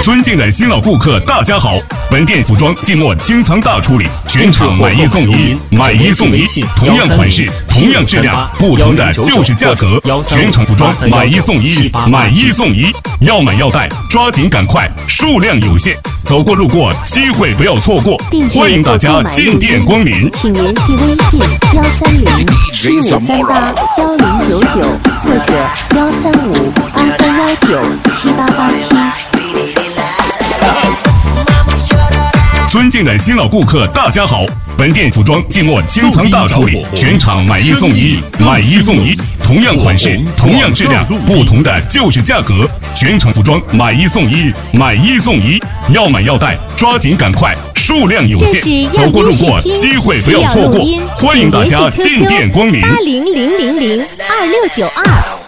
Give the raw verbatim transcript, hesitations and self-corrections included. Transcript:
尊敬的新老顾客，大家好！本店服装季末清仓大处理，全场买一送一，买一送一，同样款式，同样质量，不同的就是价格。全场服装买一送一，买一送一，要买要带，抓紧赶快，数量有限，走过路过，机会不要错过。欢迎大家进店光临， 请联系微信幺三零四五三八幺零九九或者幺三五二三幺九七八八七。 尊敬的新老顾客，大家好！本店服装季末清仓大处理，全场买一送一，买一送一，同样款式，同样质量，不同的就是价格。全场服装买一送一，买一送一，要买要带，抓紧赶快，数量有限，走过路过，机会不要错过。欢迎大家进店光临， 八零零零零二六九二。